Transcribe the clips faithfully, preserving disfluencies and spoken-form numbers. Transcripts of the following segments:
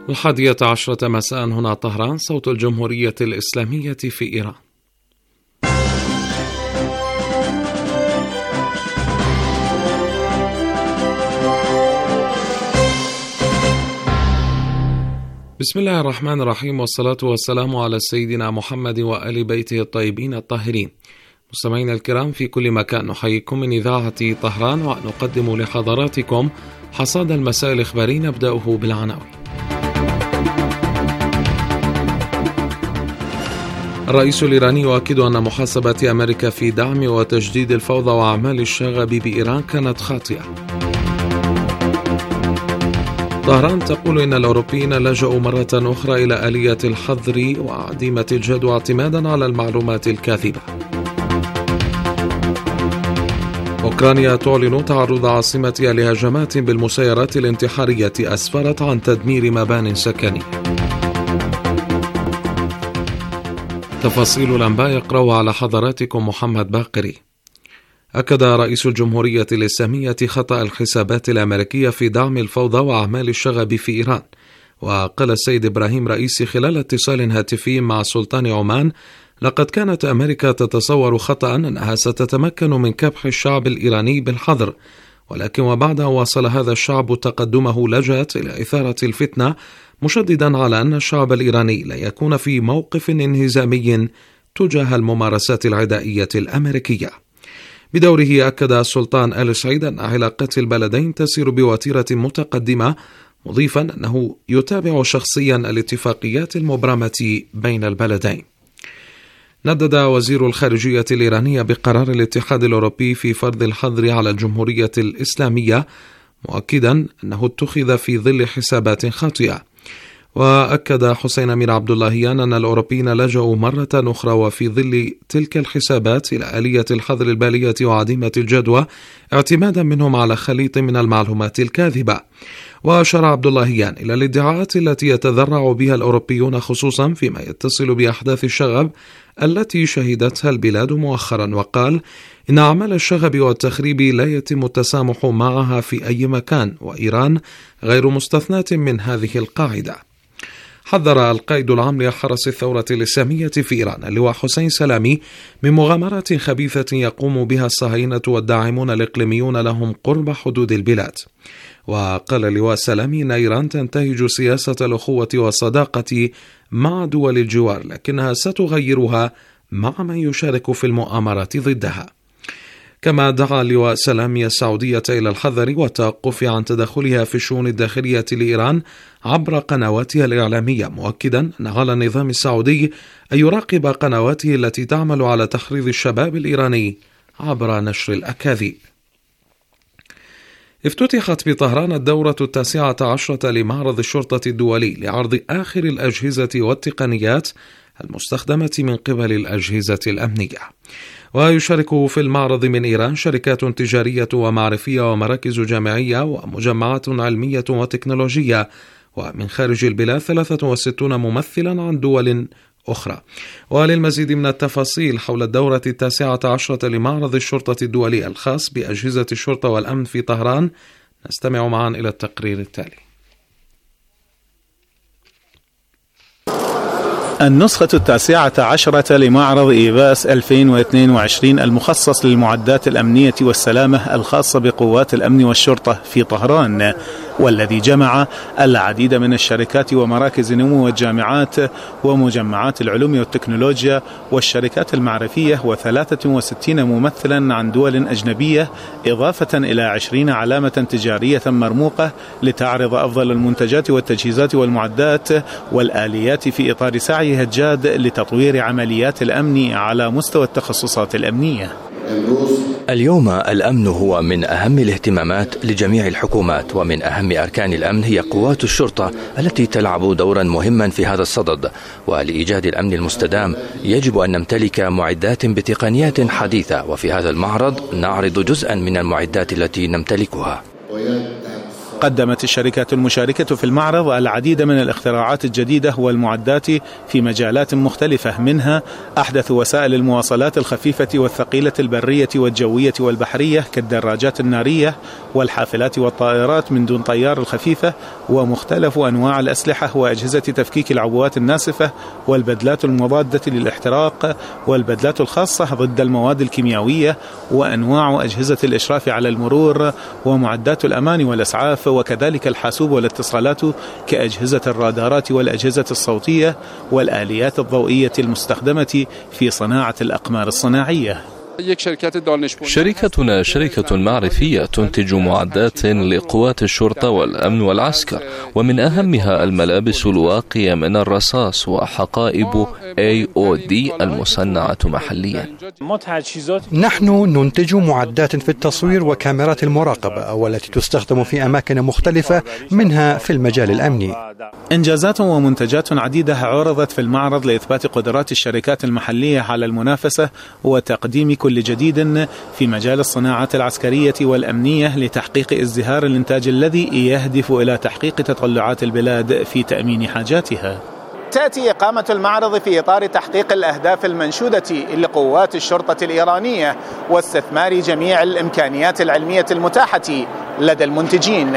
الحادية عشرة مساء هنا طهران، صوت الجمهورية الإسلامية في إيران. بسم الله الرحمن الرحيم، والصلاة والسلام على سيدنا محمد وآل بيته الطيبين الطاهرين. مستمعينا الكرام في كل مكان، نحييكم من إذاعة طهران ونقدم لحضراتكم حصاد المساء الإخباري، نبدأه بالعناوين. الرئيس الإيراني يؤكد أن محاسبة أمريكا في دعم وتجديد الفوضى وأعمال الشغب بإيران كانت خاطئة. طهران تقول إن الأوروبيين لجأوا مرة أخرى إلى آلية الحظر وعديمة الجدوى اعتمادا على المعلومات الكاذبة. أوكرانيا تعلن تعرض عاصمتها لهجمات بالمسيرات الانتحارية أسفرت عن تدمير مبان سكنية. تفاصيل الأنباء يقرأ على حضراتكم محمد باقري. أكد رئيس الجمهورية الإسلامية خطأ الحسابات الأمريكية في دعم الفوضى وأعمال الشغب في إيران. وقال السيد إبراهيم رئيسي خلال اتصال هاتفي مع سلطان عمان: لقد كانت أمريكا تتصور خطأ أنها ستتمكن من كبح الشعب الإيراني بالحظر، ولكن وبعد أن واصل هذا الشعب تقدمه لجأت إلى إثارة الفتنة، مشددا على أن الشعب الإيراني لا يكون في موقف انهزامي تجاه الممارسات العدائية الأمريكية. بدوره أكد السلطان آل سعيد أن علاقات البلدين تسير بوتيرة متقدمة، مضيفا أنه يتابع شخصيا الاتفاقيات المبرمة بين البلدين. ندد وزير الخارجية الإيرانية بقرار الاتحاد الأوروبي في فرض الحظر على الجمهورية الإسلامية، مؤكدا أنه اتخذ في ظل حسابات خاطئة. وأكد حسين أمير عبد اللهيان أن الأوروبيين لجأوا مرة أخرى وفي ظل تلك الحسابات إلى آلية الحظر البالية وعديمة الجدوى اعتمادا منهم على خليط من المعلومات الكاذبة. وأشار عبد اللهيان إلى الادعاءات التي يتذرع بها الأوروبيون خصوصا فيما يتصل بأحداث الشغب التي شهدتها البلاد مؤخرا، وقال إن أعمال الشغب والتخريب لا يتم التسامح معها في أي مكان، وإيران غير مستثناة من هذه القاعدة. حذر القائد العام لحرس الثورة الإسلامية في إيران اللواء حسين سلامي من مغامرات خبيثة يقوم بها الصهاينة والداعمون الإقليميون لهم قرب حدود البلاد. وقال اللواء سلامي إن إيران تنتهج سياسة الأخوة والصداقة مع دول الجوار، لكنها ستغيرها مع من يشارك في المؤامرات ضدها. كما دعا اللواء سلامي السعودية إلى الحذر والتوقف عن تدخلها في الشؤون الداخلية لإيران عبر قنواتها الإعلامية، مؤكدا أن على النظام السعودي أن يراقب قنواته التي تعمل على تحريض الشباب الإيراني عبر نشر الأكاذيب. افتتحت بطهران الدورة التاسعة عشرة لمعرض الشرطة الدولي لعرض آخر الأجهزة والتقنيات المستخدمة من قبل الأجهزة الأمنية. ويشارك في المعرض من إيران شركات تجارية ومعرفية ومراكز جامعية ومجمعات علمية وتكنولوجية، ومن خارج البلاد ثلاثة وستين ممثلا عن دول أخرى. وللمزيد من التفاصيل حول الدورة التاسعة عشرة لمعرض الشرطة الدولي الخاص بأجهزة الشرطة والأمن في طهران، نستمع معا إلى التقرير التالي. النسخة التاسعة عشرة لمعرض إيفاس ألفين واثنين وعشرين المخصص للمعدات الأمنية والسلامة الخاصة بقوات الأمن والشرطة في طهران، والذي جمع العديد من الشركات ومراكز نمو والجامعات ومجمعات العلوم والتكنولوجيا والشركات المعرفية وثلاثة وستين ممثلا عن دول أجنبية، إضافة إلى عشرين علامة تجارية مرموقة لتعرض أفضل المنتجات والتجهيزات والمعدات والآليات في إطار سعيها الجاد لتطوير عمليات الأمن على مستوى التخصصات الأمنية. اليوم الأمن هو من أهم الاهتمامات لجميع الحكومات، ومن أهم أركان الأمن هي قوات الشرطة التي تلعب دورا مهما في هذا الصدد. ولإيجاد الأمن المستدام يجب أن نمتلك معدات بتقنيات حديثة، وفي هذا المعرض نعرض جزءا من المعدات التي نمتلكها. قدمت الشركات المشاركة في المعرض العديد من الاختراعات الجديدة والمعدات في مجالات مختلفة، منها أحدث وسائل المواصلات الخفيفة والثقيلة البرية والجوية والبحرية كالدراجات النارية والحافلات والطائرات من دون طيار الخفيفة، ومختلف أنواع الأسلحة وأجهزة تفكيك العبوات الناسفة والبدلات المضادة للاحتراق والبدلات الخاصة ضد المواد الكيميائية، وأنواع أجهزة الإشراف على المرور ومعدات الأمان والإسعاف، وكذلك الحاسوب والاتصالات كأجهزة الرادارات والأجهزة الصوتية والآليات الضوئية المستخدمة في صناعة الأقمار الصناعية. شركتنا شركة معرفية تنتج معدات لقوات الشرطة والأمن والعسكر، ومن أهمها الملابس الواقية من الرصاص وحقائب إيه أو دي المصنعة محليا. نحن ننتج معدات في التصوير وكاميرات المراقبة والتي تستخدم في أماكن مختلفة منها في المجال الأمني. إنجازات ومنتجات عديدة عرضت في المعرض لإثبات قدرات الشركات المحلية على المنافسة وتقديم كل جديد في مجال الصناعات العسكرية والأمنية لتحقيق ازدهار الإنتاج الذي يهدف إلى تحقيق تطلعات البلاد في تأمين حاجاتها. تأتي إقامة المعرض في إطار تحقيق الأهداف المنشودة لقوات الشرطة الإيرانية واستثمار جميع الإمكانيات العلمية المتاحة لدى المنتجين.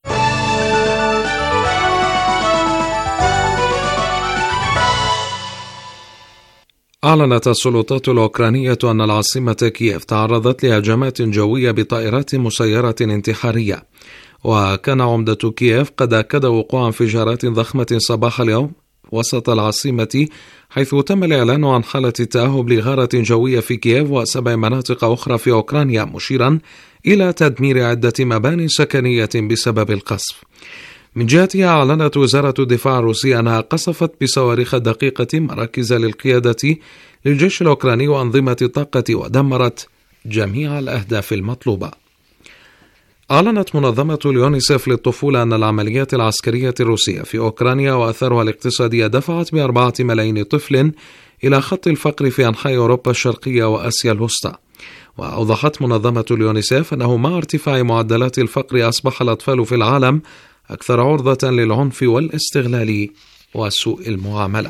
أعلنت السلطات الأوكرانية أن العاصمة كييف تعرضت لهجمات جوية بطائرات مسيرة انتحارية، وكان عمدة كييف قد أكد وقوع انفجارات ضخمة صباح اليوم وسط العاصمة، حيث تم الإعلان عن حالة تأهب لغارة جوية في كييف وسبع مناطق أخرى في أوكرانيا، مشيرا إلى تدمير عدة مباني سكنية بسبب القصف. من جهتها أعلنت وزارة الدفاع الروسية أنها قصفت بصواريخ دقيقة مراكز للقيادة للجيش الأوكراني وأنظمة الطاقة ودمرت جميع الأهداف المطلوبة. أعلنت منظمة اليونيسف للطفولة أن العمليات العسكرية الروسية في أوكرانيا وأثرها الاقتصادي دفعت بأربعة ملايين طفل إلى خط الفقر في أنحاء أوروبا الشرقية وآسيا الوسطى. وأوضحت منظمة اليونيسف أنه مع ارتفاع معدلات الفقر أصبح الأطفال في العالم أكثر عرضة للعنف والاستغلال وسوء المعاملة.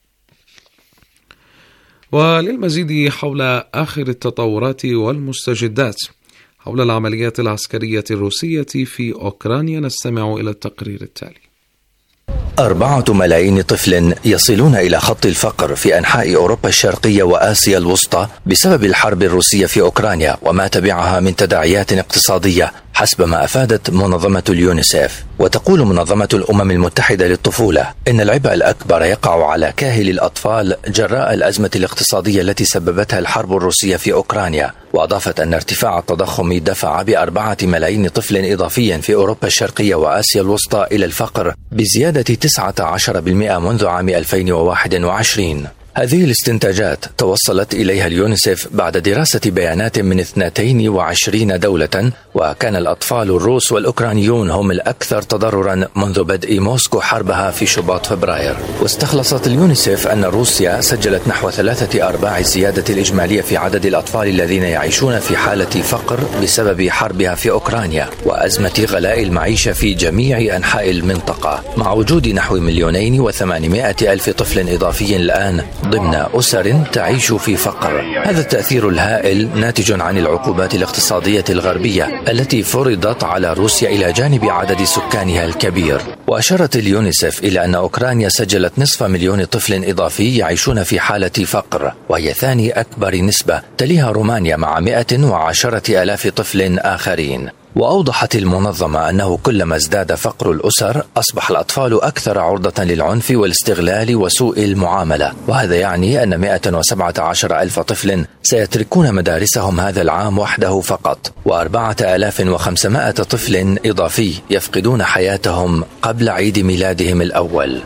وللمزيد حول آخر التطورات والمستجدات حول العمليات العسكرية الروسية في أوكرانيا نستمع إلى التقرير التالي. أربعة ملايين طفل يصلون إلى خط الفقر في أنحاء أوروبا الشرقية وآسيا الوسطى بسبب الحرب الروسية في أوكرانيا وما تبعها من تداعيات اقتصادية حسب ما أفادت منظمة اليونيسف. وتقول منظمة الأمم المتحدة للطفولة إن العبء الأكبر يقع على كاهل الأطفال جراء الأزمة الاقتصادية التي سببتها الحرب الروسية في أوكرانيا. وأضافت أن ارتفاع التضخم دفع بأربعة ملايين طفل إضافيا في أوروبا الشرقية وآسيا الوسطى إلى الفقر بزيادة تسعة عشر بالمئة منذ عام ألفين وواحد وعشرين. هذه الاستنتاجات توصلت إليها اليونيسف بعد دراسة بيانات من اثنتين وعشرين دولة، وكان الأطفال الروس والأوكرانيون هم الأكثر تضررا منذ بدء موسكو حربها في شباط فبراير. واستخلصت اليونيسف أن روسيا سجلت نحو ثلاثة أرباع الزيادة الإجمالية في عدد الأطفال الذين يعيشون في حالة فقر بسبب حربها في أوكرانيا وأزمة غلاء المعيشة في جميع أنحاء المنطقة، مع وجود نحو مليونين وثمانمائة ألف طفل إضافي الآن ضمن أسر تعيش في فقر. هذا التأثير الهائل ناتج عن العقوبات الاقتصادية الغربية التي فرضت على روسيا إلى جانب عدد سكانها الكبير. وأشارت اليونيسف إلى أن أوكرانيا سجلت نصف مليون طفل إضافي يعيشون في حالة فقر، وهي ثاني أكبر نسبة، تليها رومانيا مع مئة وعشرة آلاف طفل آخرين. وأوضحت المنظمة أنه كلما ازداد فقر الأسر أصبح الأطفال أكثر عرضة للعنف والاستغلال وسوء المعاملة، وهذا يعني أن مئة وسبعة عشر ألف طفل سيتركون مدارسهم هذا العام وحده فقط، وأربعة آلاف وخمسمائة طفل إضافي يفقدون حياتهم قبل عيد ميلادهم الأول.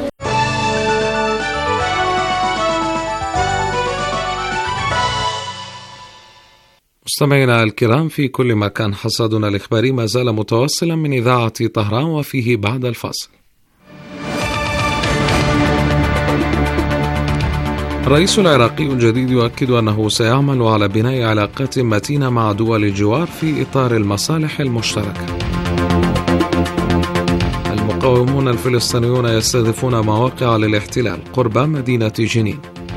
مستمعينا الكرام في كل مكان، حصادنا الإخباري ما زال متواصلا من إذاعة طهران، وفيه بعد الفاصل. الرئيس العراقي الجديد يؤكد أنه سيعمل على بناء علاقات متينة مع دول الجوار في إطار المصالح المشتركة. المقاومون الفلسطينيون يستهدفون مواقع للاحتلال قرب مدينة جنين.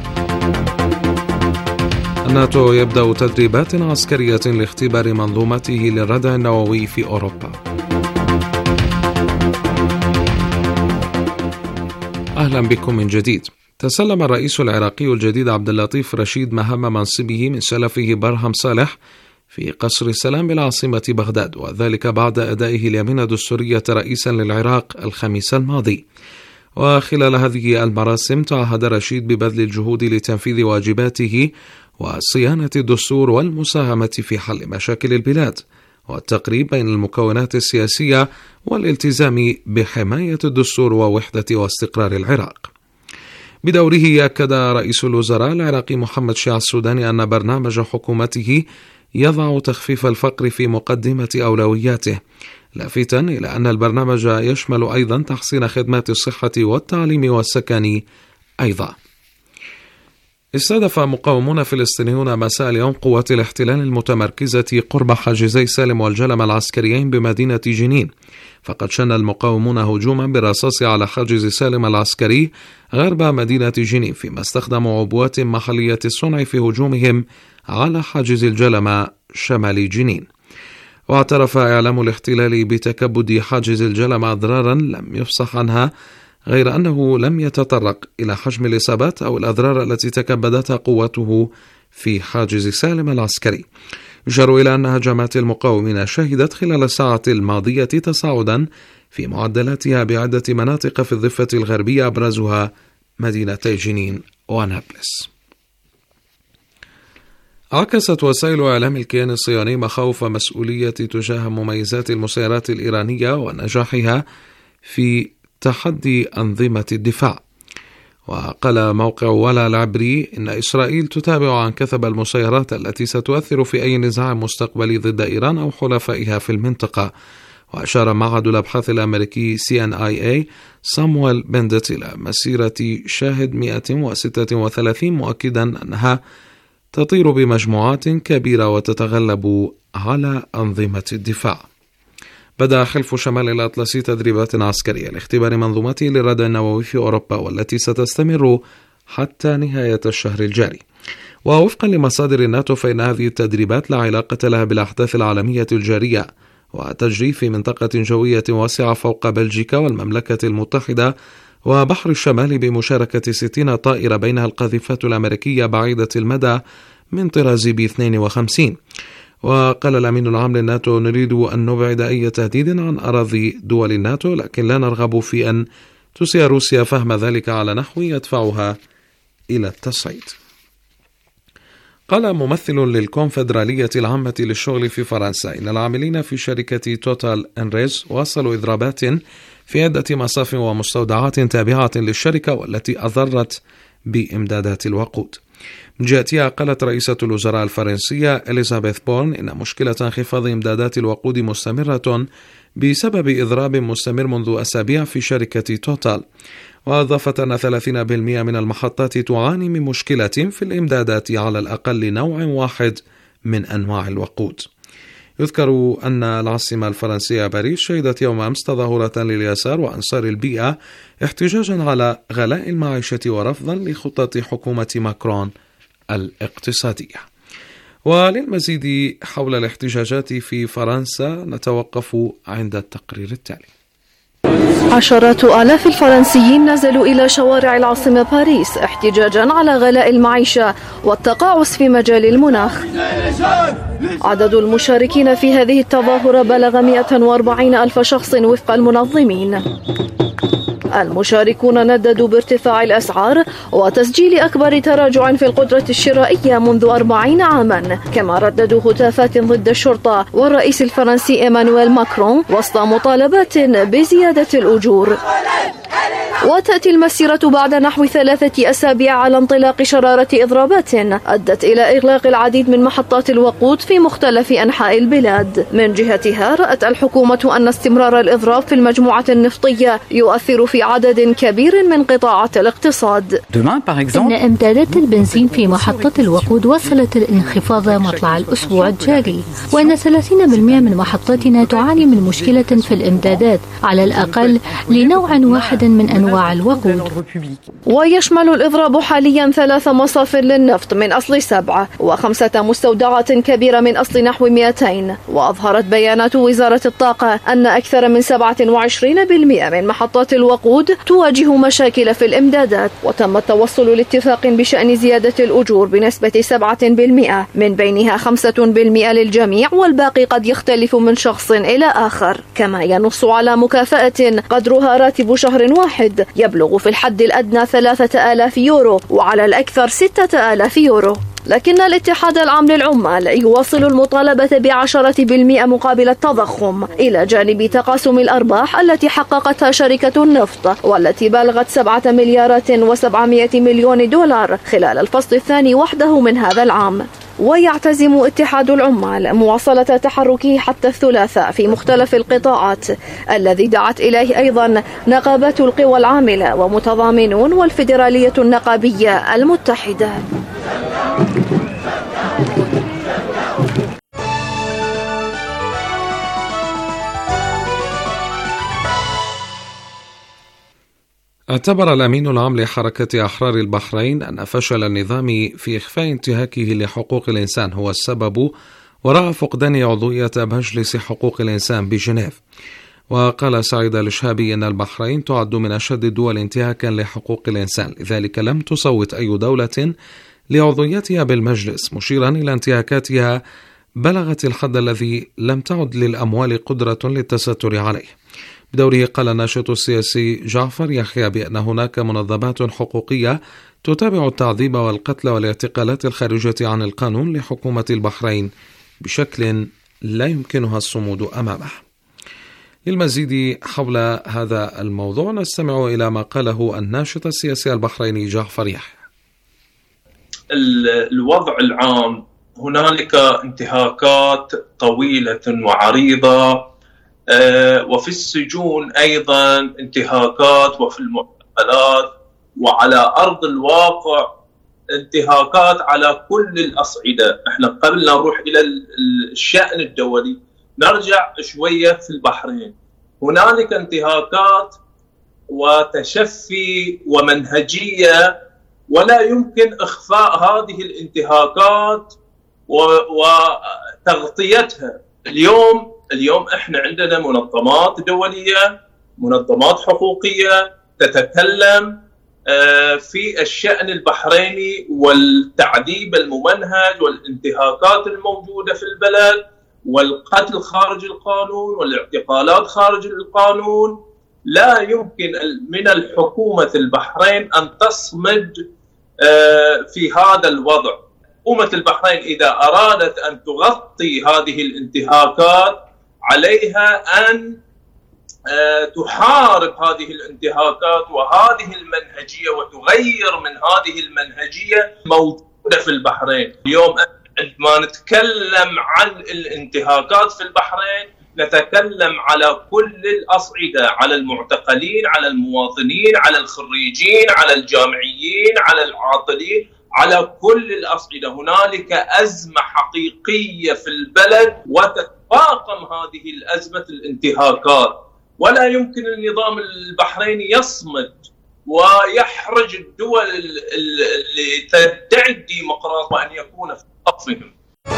الناتو يبدأ تدريبات عسكرية لاختبار منظومته للردع النووي في أوروبا. أهلا بكم من جديد. تسلم الرئيس العراقي الجديد عبد اللطيف رشيد مهام منصبه من سلفه برهم صالح في قصر السلام بالعاصمة بغداد، وذلك بعد أدائه اليمين الدستورية رئيسا للعراق الخميس الماضي. وخلال هذه المراسم تعهد رشيد ببذل الجهود لتنفيذ واجباته وصيانة الدستور والمساهمة في حل مشاكل البلاد والتقريب بين المكونات السياسية والالتزام بحماية الدستور ووحدة واستقرار العراق. بدوره أكد رئيس الوزراء العراقي محمد شيع السوداني أن برنامج حكومته يضع تخفيف الفقر في مقدمة أولوياته، لافتا إلى أن البرنامج يشمل أيضا تحسين خدمات الصحة والتعليم والسكن أيضا. استهدف مقاومون فلسطينيون مساء اليوم قوات الاحتلال المتمركزة قرب حاجزي سالم والجلم العسكريين بمدينة جنين، فقد شن المقاومون هجوما بالرصاص على حاجز سالم العسكري غرب مدينة جنين، فيما استخدموا عبوات محلية الصنع في هجومهم على حاجز الجلم شمال جنين. واعترف إعلام الاحتلال بتكبد حاجز الجلم أضرارا لم يفصح عنها، غير أنه لم يتطرق إلى حجم الإصابات أو الأضرار التي تكبدتها قوته في حاجز سالم العسكري. يشار إلى أن هجمات المقاومين شهدت خلال الساعة الماضية تصاعدا في معدلاتها بعدة مناطق في الضفة الغربية، أبرزها مدينتي جنين ونابلس. عكست وسائل إعلام الكيان الصهيوني مخاوف مسؤولية تجاه مميزات المسيرات الإيرانية ونجاحها في تحدي أنظمة الدفاع. وقال موقع ولا العبري إن إسرائيل تتابع عن كثب المسيرات التي ستؤثر في أي نزاع مستقبلي ضد إيران أو حلفائها في المنطقة. وأشار معهد الأبحاث الأمريكي سي إن آي إيه سامويل بندت إلى مسيرة شاهد مئة وستة وثلاثين، مؤكدا أنها تطير بمجموعات كبيرة وتتغلب على أنظمة الدفاع. بدأ حلف شمال الأطلسي تدريبات عسكرية لاختبار منظومته للردع النووي في أوروبا، والتي ستستمر حتى نهاية الشهر الجاري. ووفقا لمصادر الناتو فإن هذه التدريبات لا علاقة لها بالأحداث العالمية الجارية، وتجري في منطقة جوية واسعة فوق بلجيكا والمملكة المتحدة وبحر الشمال، بمشاركة ستين طائرة بينها القاذفات الأمريكية بعيدة المدى من طراز بي اثنين وخمسين. وقال الأمين العام للناتو: نريد أن نبعد أي تهديد عن أراضي دول الناتو، لكن لا نرغب في أن تسيء روسيا فهم ذلك على نحو يدفعها إلى التصعيد. قال ممثل للكونفدرالية العامة للشغل في فرنسا إن العاملين في شركة توتال إنريز واصلوا إضرابات في عدة مصاف ومستودعات تابعة للشركة، والتي أضرت بإمدادات الوقود. من جهتها قالت رئيسة الوزراء الفرنسية إليزابيث بورن إن مشكلة انخفاض إمدادات الوقود مستمرة بسبب إضراب مستمر منذ أسابيع في شركة توتال. وأضافت أن ثلاثين بالمئة من المحطات تعاني من مشكلة في الإمدادات على الأقل نوع واحد من أنواع الوقود. يذكر أن العاصمة الفرنسية باريس شهدت يوم أمس تظاهرة لليسار وأنصار البيئة احتجاجا على غلاء المعيشة ورفضا لخطة حكومة ماكرون الاقتصادية. وللمزيد حول الاحتجاجات في فرنسا نتوقف عند التقرير التالي. عشرات آلاف الفرنسيين نزلوا إلى شوارع العاصمة باريس احتجاجا على غلاء المعيشة والتقاعس في مجال المناخ. عدد المشاركين في هذه التظاهرة بلغ مئة وأربعين ألف شخص وفق المنظمين. المشاركون نددوا بارتفاع الأسعار وتسجيل أكبر تراجع في القدرة الشرائية منذ أربعين عاما، كما رددوا هتافات ضد الشرطة والرئيس الفرنسي إيمانويل ماكرون وسط مطالبات بزيادة الأجور. وتأتي المسيرة بعد نحو ثلاثة أسابيع على انطلاق شرارة إضرابات أدت إلى إغلاق العديد من محطات الوقود في مختلف أنحاء البلاد. من جهتها رأت الحكومة أن استمرار الإضراب في المجموعة النفطية يؤثر في عدد كبير من قطاعات الاقتصاد. إن إمدادات البنزين في محطة الوقود وصلت الانخفاض مطلع الأسبوع الجاري، وأن ثلاثين بالمئة من محطاتنا تعاني من مشكلة في الإمدادات على الأقل لنوع واحد من أنواع الوقود. ويشمل الإضراب حاليا ثلاث مصافٍ للنفط من أصل سبعة وخمسة مستودعات كبيرة من أصل نحو مئتين. وأظهرت بيانات وزارة الطاقة أن أكثر من سبعة وعشرين بالمئة من محطات الوقود تواجه مشاكل في الإمدادات، وتم التوصل لاتفاق بشأن زيادة الأجور بنسبة سبعة بالمئة، من بينها خمسة بالمئة للجميع والباقي قد يختلف من شخص إلى آخر. كما ينص على مكافأة قدرها راتب شهر واحد يبلغ في الحد الأدنى ثلاثة آلاف يورو وعلى الأكثر ستة آلاف يورو. لكن الاتحاد العام للعمال يواصل المطالبة بعشرة بالمئة مقابل التضخم، إلى جانب تقاسم الأرباح التي حققتها شركة النفط والتي بلغت سبعة مليارات وسبعمائة مليون دولار خلال الفصل الثاني وحده من هذا العام. ويعتزم اتحاد العمال مواصلة تحركه حتى الثلاثاء في مختلف القطاعات، الذي دعت إليه أيضا نقابات القوى العاملة ومتضامنون والفيدرالية النقابية المتحدة. اعتبر الأمين العام لحركة أحرار البحرين أن فشل النظام في إخفاء انتهاكه لحقوق الإنسان هو السبب وراء فقدان عضوية مجلس حقوق الإنسان بجنيف. وقال سعيد الشهابي أن البحرين تعد من أشد الدول انتهاكا لحقوق الإنسان، لذلك لم تصوت أي دولة لعضويتها بالمجلس، مشيرا إلى انتهاكاتها بلغت الحد الذي لم تعد للأموال قدرة للتستر عليه. بدوره قال الناشط السياسي جعفر يحيى بأن هناك منظمات حقوقية تتابع التعذيب والقتل والاعتقالات الخارجة عن القانون لحكومة البحرين بشكل لا يمكنها الصمود أمامه. للمزيد حول هذا الموضوع نستمع إلى ما قاله الناشط السياسي البحريني جعفر يحيى. الوضع العام هنالك انتهاكات طويلة وعريضة، وفي السجون أيضا انتهاكات، وفي المعتقلات، وعلى أرض الواقع انتهاكات على كل الأصعدة. احنا قبل نروح إلى الشأن الدولي نرجع شوية في البحرين. هنالك انتهاكات وتشفي ومنهجية، ولا يمكن إخفاء هذه الانتهاكات وتغطيتها. اليوم اليوم احنا عندنا منظمات دولية، منظمات حقوقية تتكلم في الشأن البحريني والتعذيب الممنهج والانتهاكات الموجودة في البلد والقتل خارج القانون والاعتقالات خارج القانون. لا يمكن من الحكومة البحرين أن تصمد في هذا الوضع. حكومة البحرين إذا أرادت أن تغطي هذه الانتهاكات عليها أن تحارب هذه الانتهاكات وهذه المنهجية وتغير من هذه المنهجية موجودة في البحرين. اليوم عندما نتكلم عن الانتهاكات في البحرين نتكلم على كل الأصعدة، على المعتقلين، على المواطنين، على الخريجين، على الجامعيين، على العاطلين، على كل الأصعدة. هنالك أزمة حقيقية في البلد وتتفاقم هذه الأزمة الانتهاكات، ولا يمكن النظام البحريني يصمد ويحرج الدول اللي تدعي الديمقراطية أن يكون في صفهم.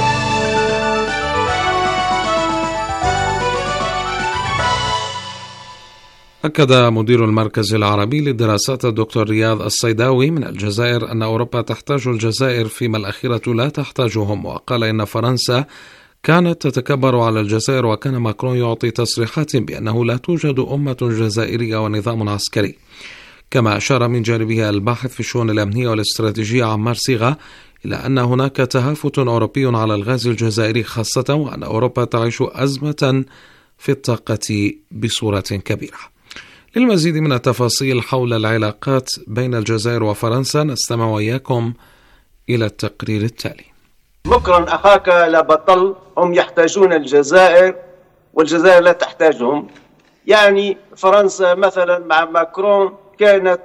أكد مدير المركز العربي للدراسات الدكتور رياض الصيداوي من الجزائر أن أوروبا تحتاج الجزائر فيما الأخيرة لا تحتاجهم، وقال إن فرنسا كانت تتكبر على الجزائر، وكان ماكرون يعطي تصريحات بأنه لا توجد أمة جزائرية ونظام عسكري. كما أشار من جانبه الباحث في الشؤون الأمنية والاستراتيجية عمار صيغة إلى أن هناك تهافت أوروبي على الغاز الجزائري خاصة، وأن أوروبا تعيش أزمة في الطاقة بصورة كبيرة. للمزيد من التفاصيل حول العلاقات بين الجزائر وفرنسا نستمع وإياكم إلى التقرير التالي. مكرا أخاك لا بطل، هم يحتاجون الجزائر والجزائر لا تحتاجهم. يعني فرنسا مثلا مع ماكرون كانت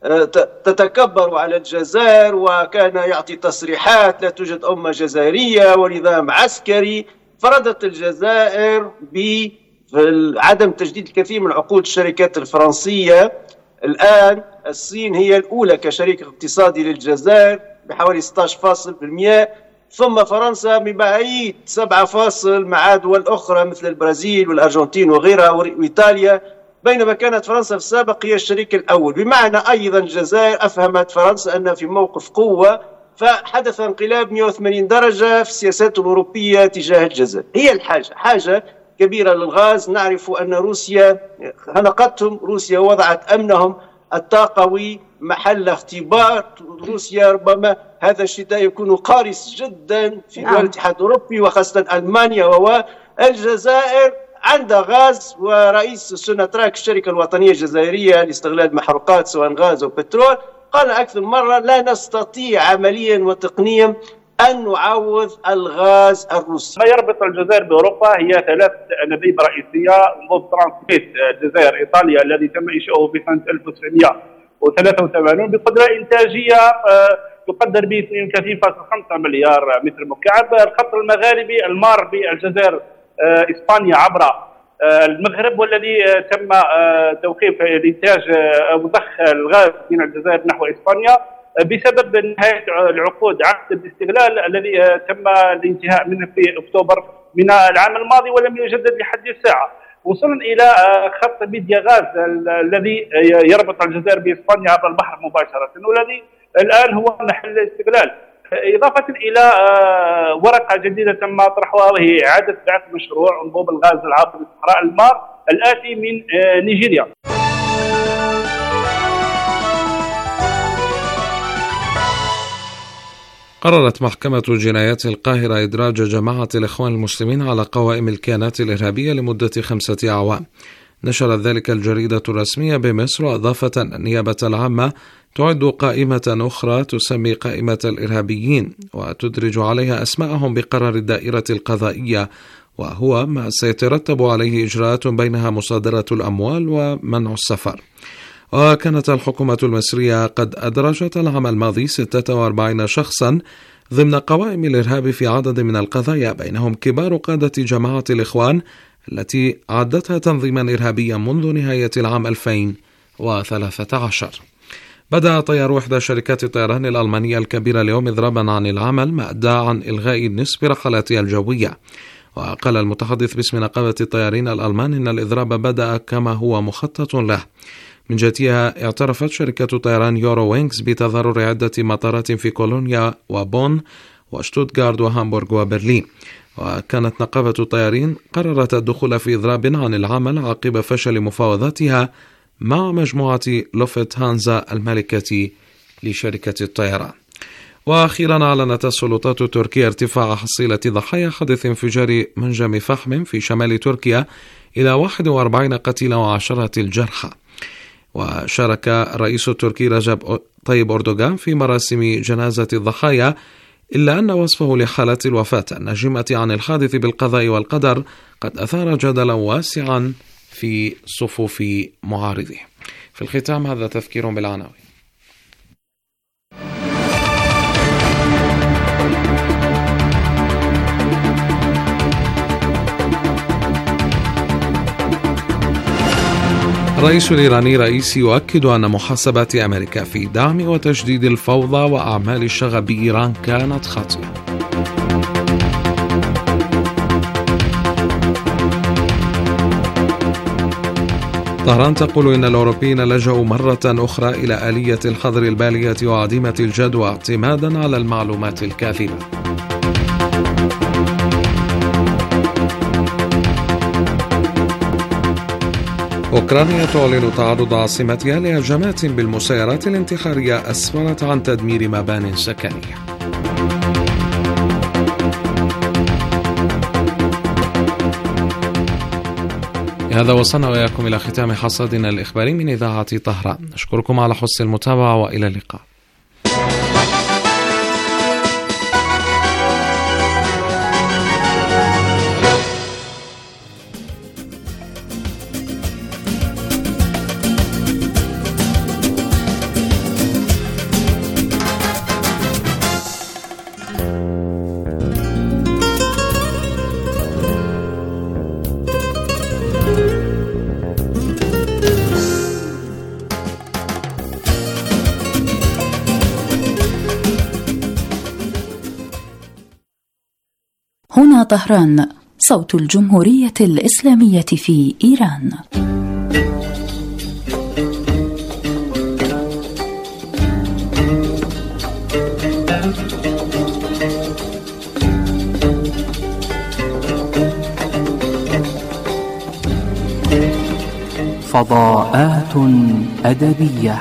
تتكبر على الجزائر، وكان يعطي تصريحات لا توجد أمة جزائرية ونظام عسكري. فرضت الجزائر بعدم تجديد الكثير من عقود الشركات الفرنسية. الآن الصين هي الأولى كشريك اقتصادي للجزائر بحوالي ستة عشر فاصلة بالمئة، ثم فرنسا ببعيد سبعة فاصل مع دول أخرى مثل البرازيل والأرجنتين وغيرها وإيطاليا، بينما كانت فرنسا في السابق هي الشريك الأول. بمعنى أيضا الجزائر أفهمت فرنسا أنها في موقف قوة، فحدث انقلاب مئة وثمانين درجة في السياسات الأوروبية تجاه الجزائر. هي الحاجة حاجة كبيرة للغاز. نعرف أن روسيا خنقتهم، روسيا وضعت أمنهم الطاقوي محل اختبار. روسيا ربما هذا الشتاء يكون قارس جدا في دول الاتحاد الأوروبي وخاصة ألمانيا. والجزائر عندها غاز، ورئيس سوناتراك الشركة الوطنية الجزائرية لاستغلال المحروقات سواء غاز أو بترول قال أكثر مرة لا نستطيع عمليا وتقنيا أن نعوض الغاز الروسي. ما يربط الجزائر بأوروبا هي ثلاث أنابيب رئيسية: أنبوب ترانسميت الجزائر إيطاليا الذي تم إنشاؤه في سنة ألف وتسعمئة وثلاثة وثمانين بقدرة إنتاجية يقدر ب اثنين وثلاثين فاصلة خمسة مليار متر مكعب. الخط المغاربي المار بالجزائر إسبانيا عبر المغرب، والذي تم توقيف الإنتاج أو ضخ الغاز من الجزائر نحو إسبانيا بسبب نهاية العقود عقد الاستغلال الذي تم الانتهاء منه في أكتوبر من العام الماضي ولم يجدد لحد الساعة. وصولا إلى خط بيديا غاز الذي يربط الجزائر بإسبانيا عبر البحر مباشرة، والذي الآن هو محل استغلال، إضافة إلى ورقة جديدة تم طرحها وهي إعادة بعث مشروع أنبوب الغاز العابر لصحراء المار الآتي من نيجيريا. قررت محكمة جنايات القاهرة إدراج جماعة الإخوان المسلمين على قوائم الكيانات الإرهابية لمدة خمسة أعوام. نشرت ذلك الجريدة الرسمية بمصر، وأضافت أن النيابة العامة تعد قائمة أخرى تسمي قائمة الإرهابيين وتدرج عليها أسماءهم بقرار الدائرة القضائية، وهو ما سيترتب عليه إجراءات بينها مصادرة الأموال ومنع السفر. وكانت الحكومة المصرية قد أدرجت العام الماضي ستة وأربعين شخصا ضمن قوائم الإرهاب في عدد من القضايا، بينهم كبار قادة جماعة الإخوان التي عدتها تنظيما إرهابيا منذ نهاية العام ألفين وثلاثة عشر. بدأ طيار إحدى شركات الطيران الألمانية الكبيرة اليوم إضرابا عن العمل ما أدى عن إلغاء النصف رحلاتها الجوية. وقال المتحدث باسم نقابة الطيارين الألمان إن الإضراب بدأ كما هو مخطط له. من جهتها اعترفت شركة طيران يورو وينكس بتضرر عدة مطارات في كولونيا وبون وشتوتغارت وهامبورغ وبرلين. وكانت نقابة الطيارين قررت الدخول في إضراب عن العمل عقب فشل مفاوضاتها مع مجموعة لوفت هانزا المالكة لشركة الطيران. وأخيرا أعلنت السلطات التركية ارتفاع حصيلة ضحايا حادث انفجار منجم فحم في شمال تركيا إلى واحد وأربعين قتيلا وعشرة الجرحى. وشارك الرئيس التركي رجب طيب أردوغان في مراسم جنازة الضحايا، إلا أن وصفه لحالات الوفاة الناجمة عن الحادث بالقضاء والقدر قد أثار جدلا واسعا في صفوف معارضه. في الختام هذا تذكير بالعناوين. الرئيس الإيراني رئيسي يؤكد أن محاسبات أمريكا في دعم وتجديد الفوضى وأعمال الشغب بإيران كانت خاطئة. طهران تقول إن الأوروبيين لجأوا مرة أخرى إلى آلية الحظر البالية وعديمة الجدوى اعتمادا على المعلومات الكاذبة. أوكرانيا تعلن تعرض عاصمتها لهجمات بالمسيرات الانتحارية أسفرت عن تدمير مبان سكنية. بهذا وصلنا وإياكم إلى ختام حصادنا الإخباري من إذاعة طهران. نشكركم على حسن المتابعة وإلى اللقاء. هنا طهران، صوت الجمهورية الإسلامية في إيران. فضاءات أدبية.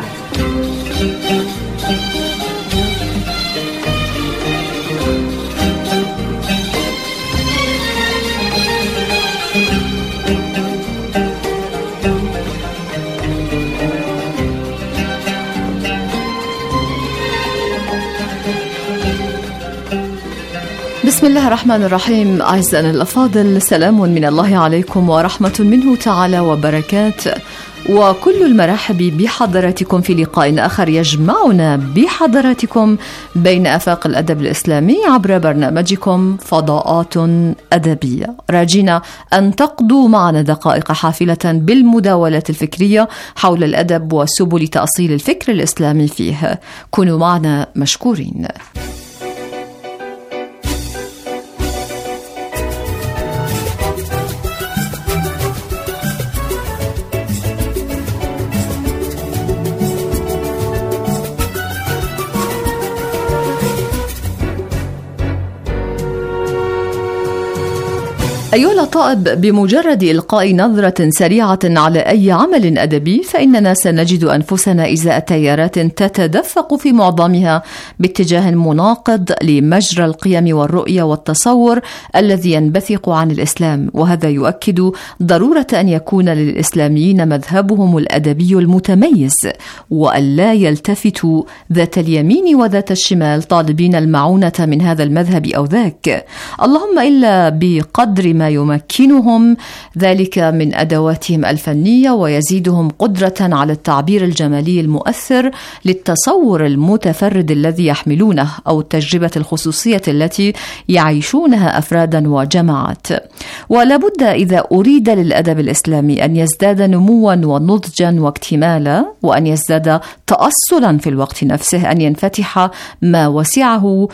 بسم الله الرحمن الرحيم. أعزائنا الأفاضل، سلام من الله عليكم ورحمة منه تعالى وبركاته، وكل المرحب بحضراتكم في لقاء آخر يجمعنا بحضراتكم بين آفاق الأدب الإسلامي عبر برنامجكم فضاءات أدبية، راجين أن تقضوا معنا دقائق حافلة بالمداولة الفكرية حول الأدب وسبل تأصيل الفكر الإسلامي فيه. كونوا معنا مشكورين. أيها الطائب، بمجرد إلقاء نظرة سريعة على أي عمل أدبي فإننا سنجد أنفسنا إزاء تيارات تتدفق في معظمها باتجاه مناقض لمجرى القيم والرؤية والتصور الذي ينبثق عن الإسلام، وهذا يؤكد ضرورة أن يكون للإسلاميين مذهبهم الأدبي المتميز، وأن لا يلتفتوا ذات اليمين وذات الشمال طالبين المعونة من هذا المذهب أو ذاك، اللهم إلا بقدر ما يمكنهم ذلك من أدواتهم الفنية ويزيدهم قدرة على التعبير الجمالي المؤثر للتصور المتفرد الذي يحملونه أو التجربة الخصوصية التي يعيشونها أفرادا وجماعات. ولا بد إذا أريد للأدب الإسلامي أن يزداد نموا ونضجا واكتمالا وأن يزداد تأصلا في الوقت نفسه أن ينفتح ما وسعه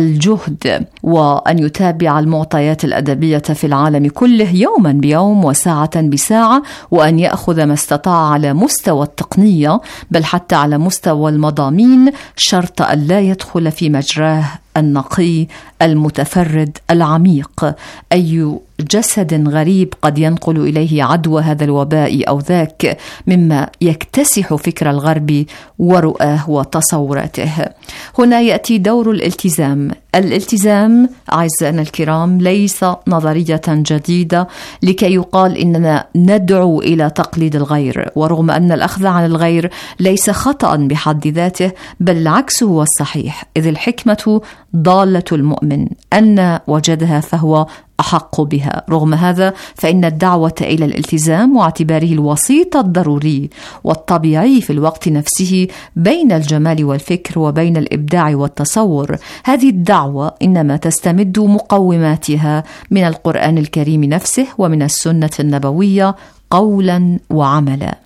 الجهد، وأن يتابع المعطيات الأدبية في العالم كله يوما بيوم وساعة بساعة، وأن يأخذ ما استطاع على مستوى التقنية بل حتى على مستوى المضامين، شرط أن لا يدخل في مجراه النقي المتفرد العميق. أي جسد غريب قد ينقل إليه عدوى هذا الوباء أو ذاك مما يكتسح فكر الغرب ورؤاه وتصوراته. هنا يأتي دور الالتزام. الالتزام أعزائنا الكرام ليس نظرية جديدة لكي يقال إننا ندعو إلى تقليد الغير، ورغم أن الأخذ عن الغير ليس خطأ بحد ذاته بل العكس هو الصحيح، إذ الحكمة ضالة المؤمن، أن وجدها فهو أحق بها. رغم هذا فإن الدعوة إلى الالتزام واعتباره الوسيط الضروري والطبيعي في الوقت نفسه بين الجمال والفكر وبين الإبداع والتصور، هذه الدعوة إنما تستمد مقوماتها من القرآن الكريم نفسه ومن السنة النبوية قولا وعملا.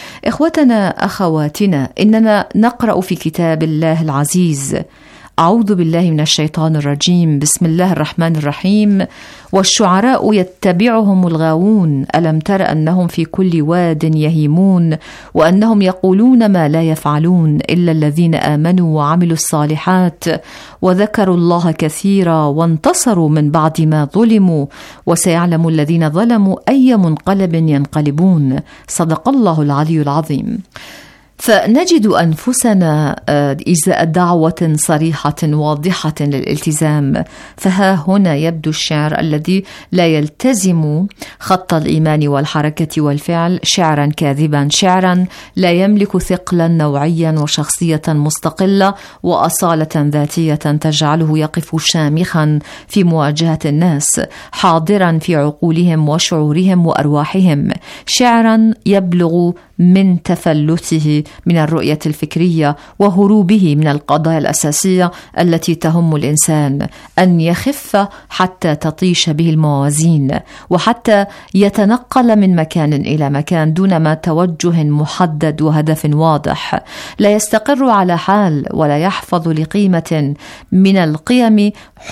إخوتنا أخواتنا، إننا نقرأ في كتاب الله العزيز: أعوذ بالله من الشيطان الرجيم، بسم الله الرحمن الرحيم: والشعراء يتبعهم الغاوون ألم تر أنهم في كل واد يهيمون وأنهم يقولون ما لا يفعلون إلا الذين آمنوا وعملوا الصالحات وذكروا الله كثيرا وانتصروا من بعد ما ظلموا وسيعلم الذين ظلموا أي منقلب ينقلبون. صدق الله العلي العظيم. فنجد أنفسنا إزاء دعوة صريحة واضحة للالتزام، فها هنا يبدو الشعر الذي لا يلتزم خط الإيمان والحركة والفعل شعرا كاذبا، شعرا لا يملك ثقلا نوعيا وشخصية مستقلة وأصالة ذاتية تجعله يقف شامخا في مواجهة الناس، حاضرا في عقولهم وشعورهم وأرواحهم، شعرا يبلغ من تفلته من الرؤية الفكرية وهروبه من القضايا الأساسية التي تهم الإنسان، أن يخف حتى تطيش به الموازين، وحتى يتنقل من مكان إلى مكان دون ما توجه محدد وهدف واضح، لا يستقر على حال ولا يحفظ لقيمة من القيم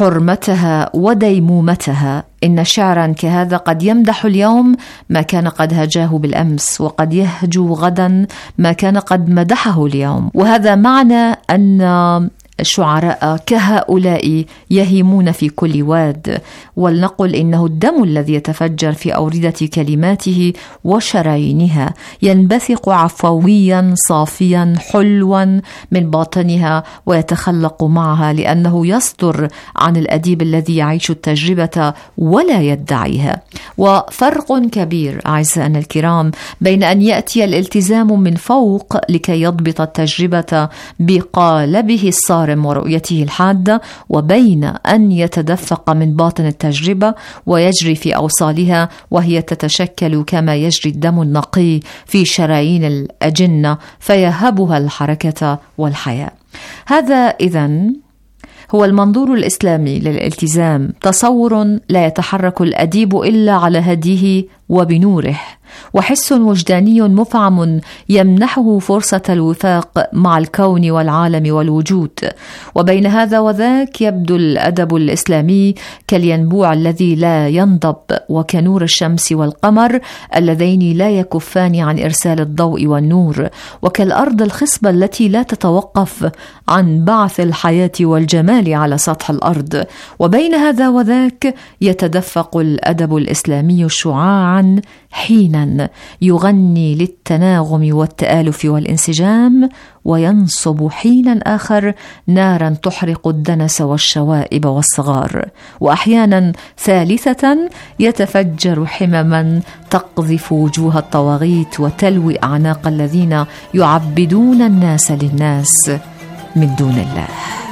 حرمتها وديمومتها. إن شعرا كهذا قد يمدح اليوم ما كان قد هجاه بالأمس، وقد يهجو غدا ما كان قد مدحه اليوم، وهذا معنى أن شعراء كهؤلاء يهيمون في كل واد، ولنقل إنه الدم الذي يتفجر في أوردة كلماته وشرايينها ينبثق عفويا صافيا حلوا من باطنها ويتخلق معها، لأنه يصدر عن الأديب الذي يعيش التجربة ولا يدعيها. وفرق كبير أعزائنا الكرام بين أن يأتي الالتزام من فوق لكي يضبط التجربة بقالبه الصار ورؤيته الحادة، وبين أن يتدفق من باطن التجربة ويجري في أوصالها وهي تتشكل كما يجري الدم النقي في شرايين الأجنة فيهبها الحركة والحياة. هذا إذن هو المنظور الإسلامي للالتزام، تصور لا يتحرك الأديب إلا على هديه وبنوره، وحس وجداني مفعم يمنحه فرصة الوفاق مع الكون والعالم والوجود. وبين هذا وذاك يبدو الأدب الإسلامي كالينبوع الذي لا ينضب، وكنور الشمس والقمر اللذين لا يكفان عن إرسال الضوء والنور، وكالأرض الخصبة التي لا تتوقف عن بعث الحياة والجمال على سطح الأرض. وبين هذا وذاك يتدفق الأدب الإسلامي شعاعا حينا يغني للتناغم والتآلف والانسجام، وينصب حينا آخر نارا تحرق الدنس والشوائب والصغار، وأحيانا ثالثة يتفجر حمما تقذف وجوه الطواغيت وتلوي أعناق الذين يعبدون الناس للناس من دون الله.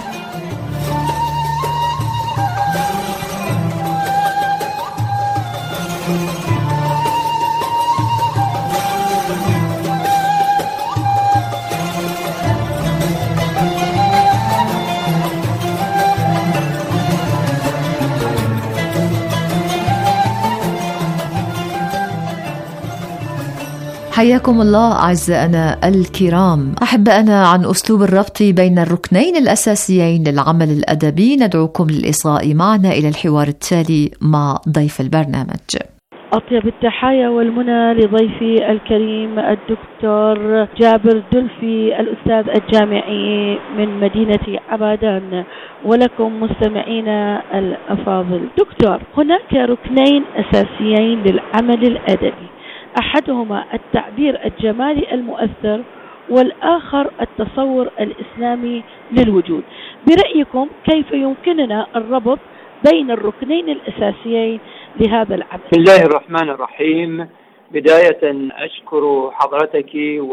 حياكم الله أعزائنا الكرام. أحب أنا عن أسلوب الربط بين الركنين الأساسيين للعمل الأدبي ندعوكم للإصغاء معنا إلى الحوار التالي مع ضيف البرنامج. أطيب التحايا والمنى لضيفي الكريم الدكتور جابر دلفي الأستاذ الجامعي من مدينة عبادان، ولكم مستمعينا الأفاضل. دكتور، هناك ركنين أساسيين للعمل الأدبي، أحدهما التعبير الجمالي المؤثر، والآخر التصور الإسلامي للوجود. برأيكم كيف يمكننا الربط بين الركنين الأساسيين لهذا العمل؟ بسم الله الرحمن الرحيم. بداية أشكر حضرتك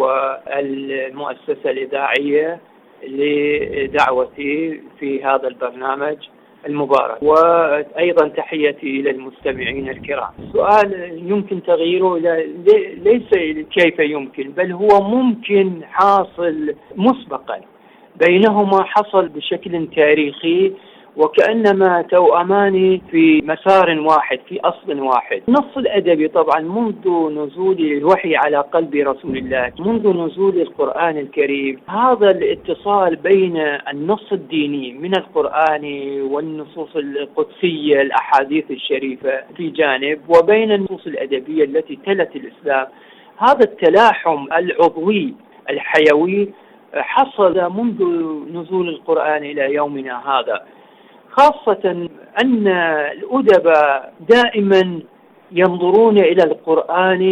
والمؤسسة الإذاعية لدعوتي في هذا البرنامج المبارك، وأيضا تحيتي إلى المستمعين الكرام. السؤال يمكن تغييره إلى ليس كيف يمكن، بل هو ممكن حاصل مسبقا، بينهما حصل بشكل تاريخي وكأنما توأمان في مسار واحد في أصل واحد. النص الأدبي طبعا منذ نزول الوحي على قلب رسول الله، منذ نزول القرآن الكريم، هذا الاتصال بين النص الديني من القرآن والنصوص القدسية الأحاديث الشريفة في جانب، وبين النصوص الأدبية التي تلت الإسلام، هذا التلاحم العضوي الحيوي حصل منذ نزول القرآن إلى يومنا هذا، خاصة أن الأدباء دائما ينظرون إلى القرآن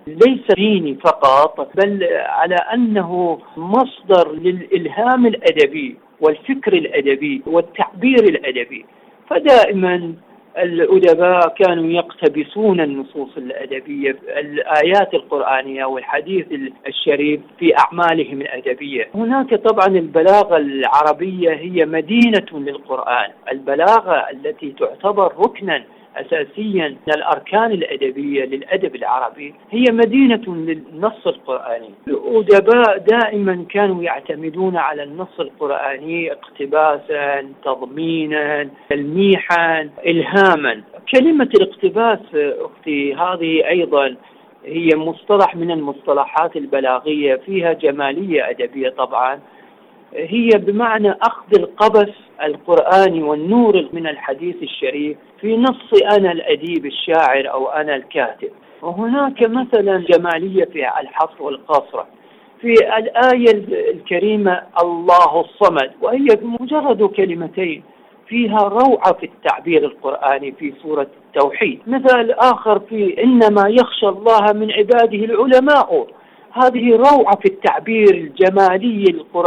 ليس ديني فقط، بل على أنه مصدر للإلهام الأدبي والفكر الأدبي والتعبير الأدبي. فدائما الأدباء كانوا يقتبسون النصوص الأدبية، الآيات القرآنية والحديث الشريف في أعمالهم الأدبية. هناك طبعا البلاغة العربية هي مدينة للقرآن، البلاغة التي تعتبر ركنا أساسيا من الأركان الأدبية للأدب العربي هي مدينة للنص القرآني. الأدباء دائما كانوا يعتمدون على النص القرآني اقتباسا، تضمينا، تلميحا، إلهاما. كلمة الاقتباس أختي هذه أيضا هي مصطلح من المصطلحات البلاغية، فيها جمالية أدبية طبعا، هي بمعنى أخذ القبس القرآني والنور من الحديث الشريف في نص أنا الأديب الشاعر أو أنا الكاتب. وهناك مثلا جمالية في الحصر والقصر في الآية الكريمة الله الصمد، وهي مجرد كلمتين فيها روعة في التعبير القرآني في سورة التوحيد. مثال آخر في إنما يخشى الله من عباده العلماء، هذه روعة في التعبير الجمالي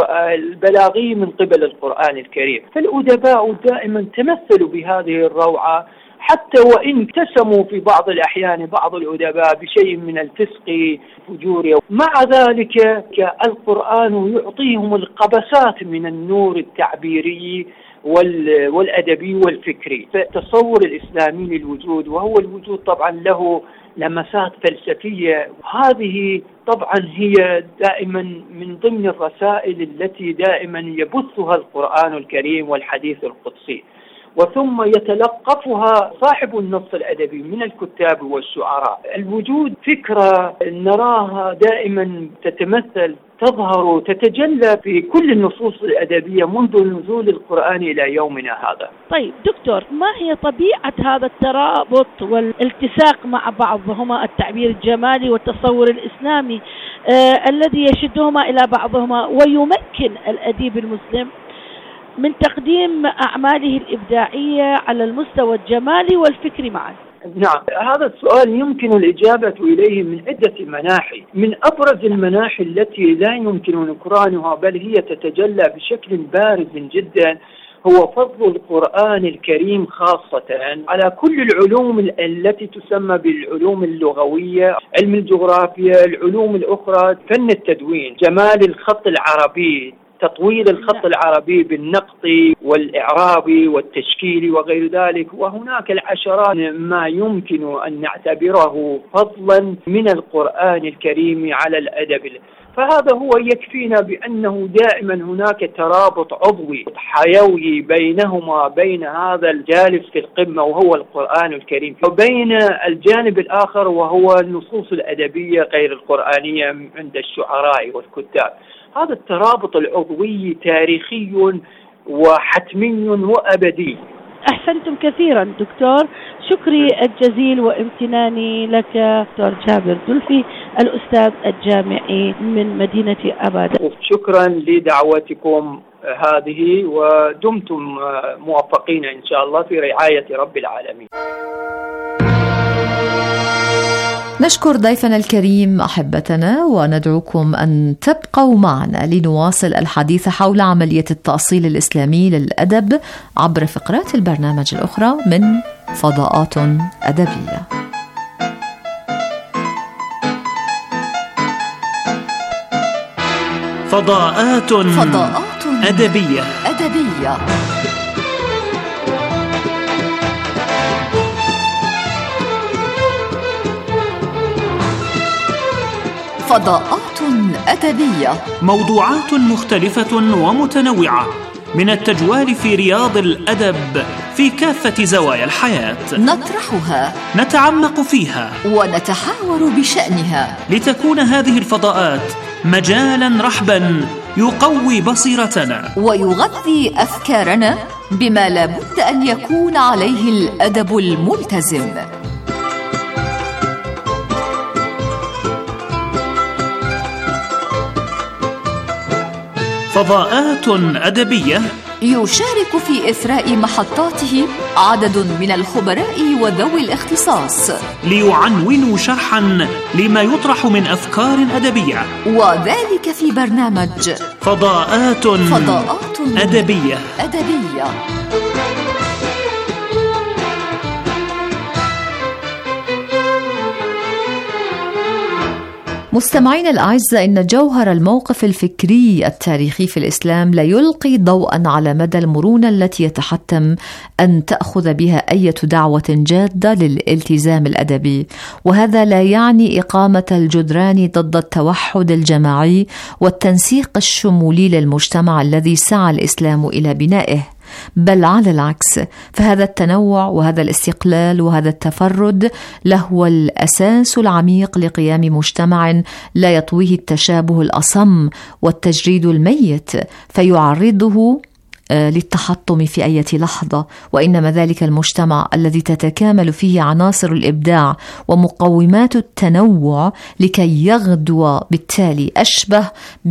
البلاغي من قبل القرآن الكريم. فالأدباء دائما تمثلوا بهذه الروعة، حتى وإن اتسموا في بعض الأحيان بعض الأدباء بشيء من الفسق فجور، مع ذلك القرآن يعطيهم القبسات من النور التعبيري والأدبي والفكري. فالتصور الإسلامي للوجود، وهو الوجود طبعا له لمسات فلسفية، هذه طبعا هي دائما من ضمن الرسائل التي دائما يبثها القرآن الكريم والحديث القدسي، وثم يتلقفها صاحب النص الأدبي من الكتاب والشعراء. الوجود فكرة نراها دائما تتمثل، تظهر، تتجلى في كل النصوص الأدبية منذ نزول القرآن إلى يومنا هذا. طيب دكتور، ما هي طبيعة هذا الترابط والالتساق مع بعضهما، التعبير الجمالي والتصور الإسلامي آه الذي يشدهما إلى بعضهما ويمكن الأديب المسلم من تقديم أعماله الإبداعية على المستوى الجمالي والفكري معا؟ نعم، هذا السؤال يمكن الإجابة إليه من عدة مناحي. من أبرز المناحي التي لا يمكن نكرانها بل هي تتجلى بشكل بارز جدا هو فضل القرآن الكريم خاصة على كل العلوم التي تسمى بالعلوم اللغوية، علم الجغرافيا، العلوم الأخرى، فن التدوين، جمال الخط العربي، تطوير الخط العربي بالنقط والإعراب والتشكيل وغير ذلك. وهناك العشرات ما يمكن أن نعتبره فضلا من القرآن الكريم على الأدب. فهذا هو يكفينا بأنه دائما هناك ترابط عضوي حيوي بينهما، بين هذا الجالس في القمة وهو القرآن الكريم، وبين الجانب الآخر وهو النصوص الأدبية غير القرآنية عند الشعراء والكتاب. هذا الترابط العضوي تاريخي وحتمي وأبدي. أحسنتم كثيرا دكتور، شكري الجزيل وامتناني لك دكتور جابر دلفي الأستاذ الجامعي من مدينة أبادان. شكرا لدعوتكم هذه، ودمتم موفقين إن شاء الله في رعاية رب العالمين. نشكر ضيفنا الكريم أحبتنا، وندعوكم أن تبقوا معنا لنواصل الحديث حول عملية التأصيل الإسلامي للأدب عبر فقرات البرنامج الأخرى من فضاءات أدبية. فضاءات فضاءات أدبية أدبية فضاءات أدبية، موضوعات مختلفة ومتنوعة من التجوال في رياض الأدب في كافة زوايا الحياة، نطرحها، نتعمق فيها، ونتحاور بشأنها، لتكون هذه الفضاءات مجالا رحبا يقوي بصيرتنا ويغذي أفكارنا بما لابد أن يكون عليه الأدب الملتزم. فضاءات أدبية يشارك في إثراء محطاته عدد من الخبراء وذوي الاختصاص ليعنونوا شرحا لما يطرح من أفكار أدبية، وذلك في برنامج فضاءات, فضاءات أدبية أدبية. مستمعين الأعزاء، إن جوهر الموقف الفكري التاريخي في الإسلام لا يلقي ضوءا على مدى المرونة التي يتحتم أن تأخذ بها أي دعوة جادة للالتزام الأدبي، وهذا لا يعني إقامة الجدران ضد التوحد الجماعي والتنسيق الشمولي للمجتمع الذي سعى الإسلام إلى بنائه، بل على العكس، فهذا التنوع وهذا الاستقلال وهذا التفرد لهو الأساس العميق لقيام مجتمع لا يطويه التشابه الأصم والتجريد الميت فيعرضه للتحطم في أي لحظة، وإنما ذلك المجتمع الذي تتكامل فيه عناصر الإبداع ومقومات التنوع لكي يغدو بالتالي أشبه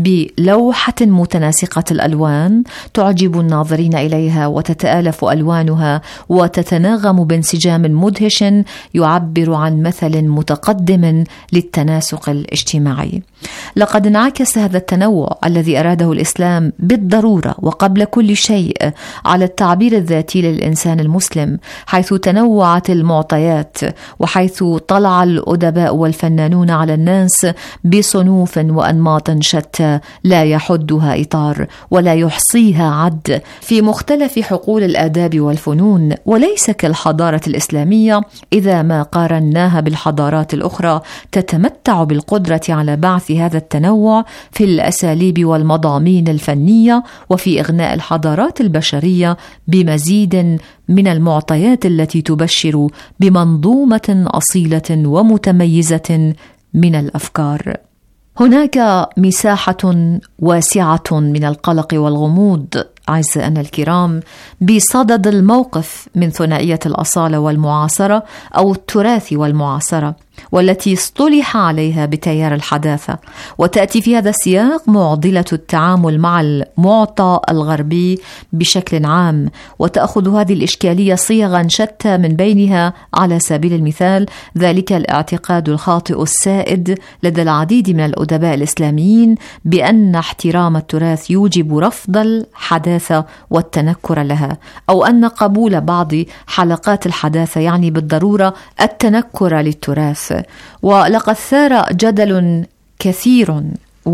بلوحة متناسقة الألوان تعجب الناظرين إليها وتتآلف ألوانها وتتناغم بانسجام مدهش يعبر عن مثل متقدم للتناسق الاجتماعي. لقد انعكس هذا التنوع الذي أراده الإسلام بالضرورة وقبل كل شيء على التعبير الذاتي للإنسان المسلم، حيث تنوعت المعطيات وحيث طلع الأدباء والفنانون على الناس بصنوف وأنماط شتى لا يحدها إطار ولا يحصيها عد في مختلف حقول الآداب والفنون، وليس كالحضارة الإسلامية إذا ما قارناها بالحضارات الأخرى تتمتع بالقدرة على بعث هذا التنوع في الأساليب والمضامين الفنية وفي إغناء الحضارات البشرية بمزيد من المعطيات التي تبشر بمنظومة أصيلة ومتميزة من الأفكار. هناك مساحة واسعة من القلق والغموض أعزائنا الكرام بصدد الموقف من ثنائية الأصالة والمعاصرة أو التراث والمعاصرة، والتي اصطلح عليها بتيار الحداثة، وتأتي في هذا السياق معضلة التعامل مع المعطى الغربي بشكل عام، وتأخذ هذه الإشكالية صيغا شتى، من بينها على سبيل المثال ذلك الاعتقاد الخاطئ السائد لدى العديد من الأدباء الإسلاميين بأن احترام التراث يوجب رفض الحداثة والتنكر لها، أو أن قبول بعض حلقات الحداثة يعني بالضرورة التنكر للتراث. ولقد ثار جدل كثير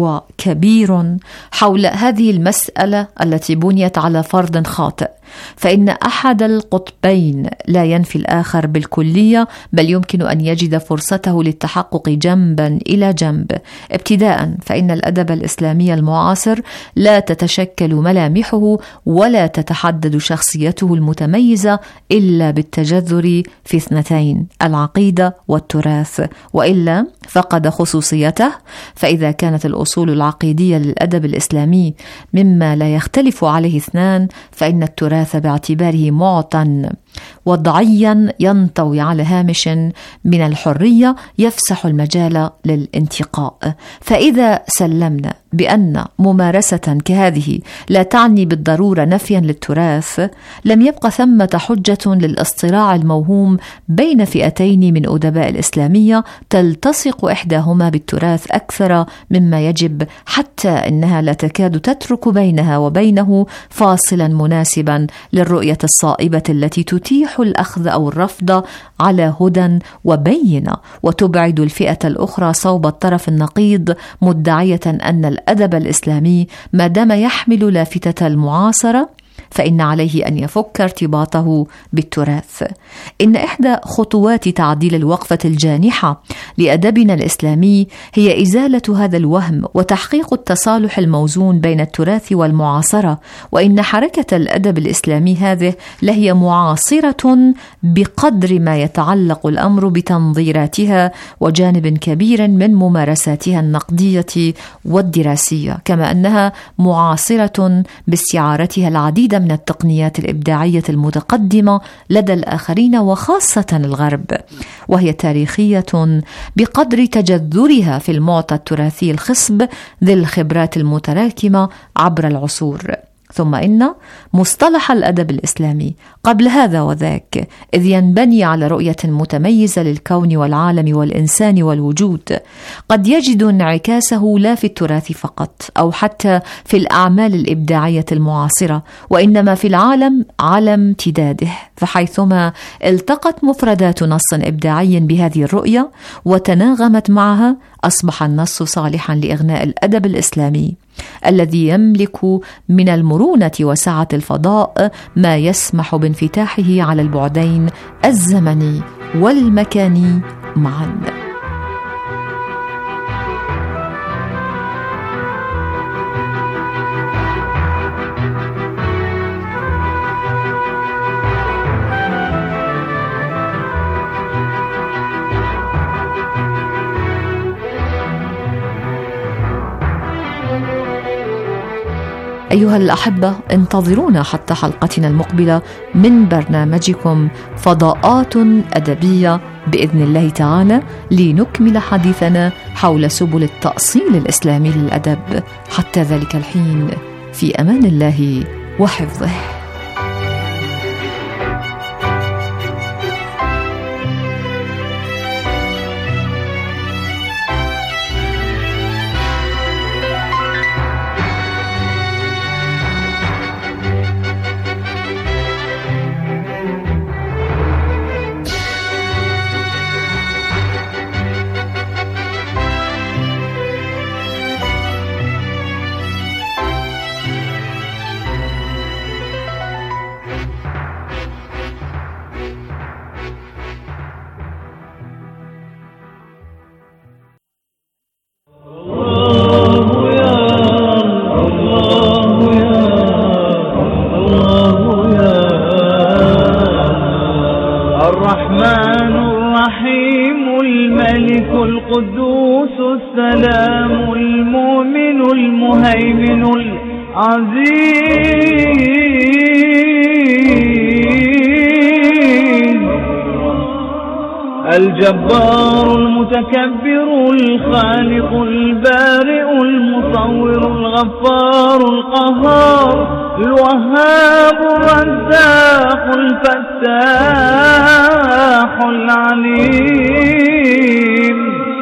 وكبير حول هذه المسألة التي بنيت على فرض خاطئ، فإن أحد القطبين لا ينفي الآخر بالكلية، بل يمكن أن يجد فرصته للتحقق جنبا إلى جنب. ابتداء فإن الأدب الإسلامي المعاصر لا تتشكل ملامحه ولا تتحدد شخصيته المتميزة إلا بالتجذر في اثنتين، العقيدة والتراث، وإلا فقد خصوصيته. فإذا كانت الأصول العقيدية للأدب الإسلامي مما لا يختلف عليه اثنان، فإن التراث باعتباره معطى وضعيا ينطوي على هامش من الحرية يفسح المجال للانتقاء. فإذا سلمنا بأن ممارسة كهذه لا تعني بالضرورة نفيا للتراث، لم يبقى ثمة حجة للاصطراع الموهوم بين فئتين من أدباء الإسلامية تلتصق إحداهما بالتراث أكثر مما يجب، حتى إنها لا تكاد تترك بينها وبينه فاصلا مناسبا للرؤية الصائبة التي تتيح الأخذ أو الرفض على هدى وبينة، وتبعد الفئة الأخرى صوب الطرف النقيض، مدعية أن الأدب الإسلامي ما دام يحمل لافتة المعاصرة فإن عليه أن يفك ارتباطه بالتراث. إن إحدى خطوات تعديل الوقفة الجانحة لأدبنا الإسلامي هي إزالة هذا الوهم وتحقيق التصالح الموزون بين التراث والمعاصرة، وإن حركة الأدب الإسلامي هذه لهي معاصرة بقدر ما يتعلق الأمر بتنظيراتها وجانب كبير من ممارساتها النقدية والدراسية، كما أنها معاصرة باستعارتها العديد من التقنيات الإبداعية المتقدمة لدى الآخرين وخاصة الغرب، وهي تاريخية بقدر تجذرها في المعطى التراثي الخصب ذي الخبرات المتراكمة عبر العصور. ثم إن مصطلح الأدب الإسلامي قبل هذا وذاك، إذ ينبني على رؤية متميزة للكون والعالم والإنسان والوجود، قد يجد انعكاسه لا في التراث فقط أو حتى في الأعمال الإبداعية المعاصرة، وإنما في العالم على امتداده، فحيثما التقت مفردات نص إبداعي بهذه الرؤية وتناغمت معها، أصبح النص صالحا لإغناء الأدب الإسلامي الذي يملك من المرونة وسعة الفضاء ما يسمح بانفتاحه على البعدين الزمني والمكاني معا. أيها الأحبة، انتظرونا حتى حلقتنا المقبلة من برنامجكم فضاءات أدبية بإذن الله تعالى، لنكمل حديثنا حول سبل التأصيل الإسلامي للأدب. حتى ذلك الحين، في أمان الله وحفظه. القدوس السلام المؤمن المهيمن العزيز الجبار المتكبر الخالق البارئ المصور الغفار القهار الوهاب الرزاق الفتاح العليم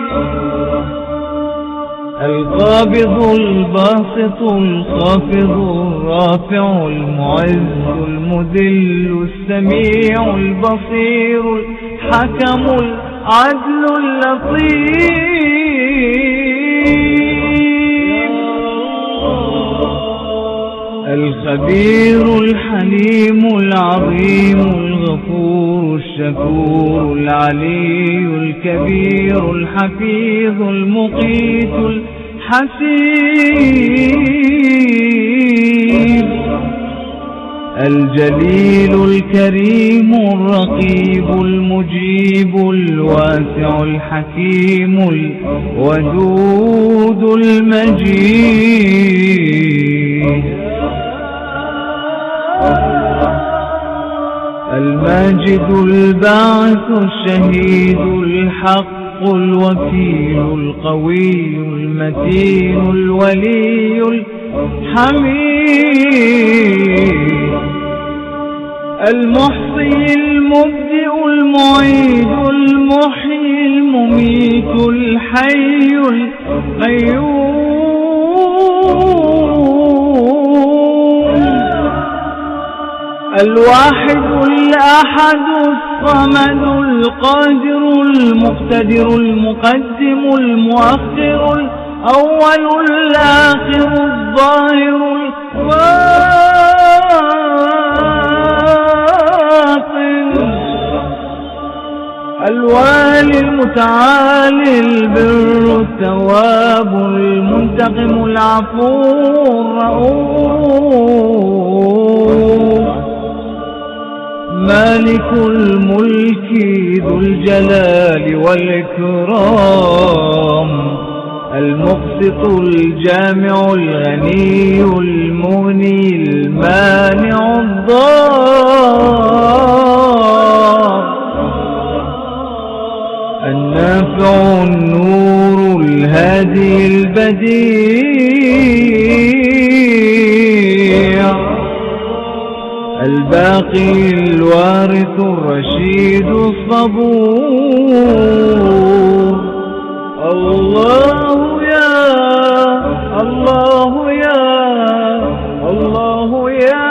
القابض الباسط الخافض الرافع المعز المذل السميع البصير الحكم العدل اللطيف الخبير الحليم العظيم الغفور الشكور العلي الكبير الحفيظ المقيت الحسيب الجليل الكريم الرقيب المجيب الواسع الحكيم الودود المجيد الماجد الباعث الشهيد الحق الوكيل القوي المتين الولي الحميد المحصي المبدئ المعيد المحيي المميت الحي القيوم الواحد الأحد الصمد القادر المقتدر المقدم المؤخر الأول الآخر الظاهر الباطن الوالي المتعالي البر التواب المنتقم العفو الرؤوف مالك الملك ذو الجلال والإكرام المقسط الجامع الغني المغني المانع الضار النافع النور الهادي البديع الباقي الوارث الرشيد الصبور. الله يا الله يا الله يا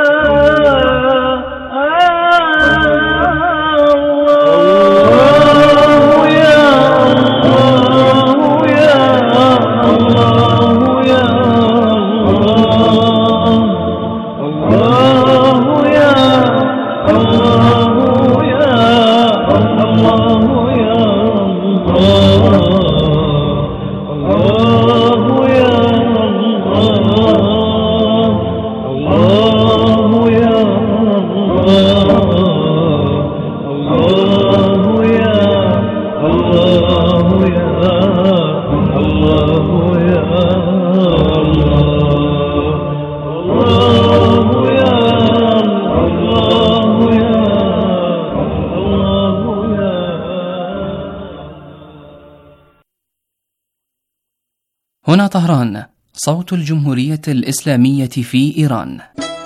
هنا طهران، صوت الجمهورية الإسلامية في إيران.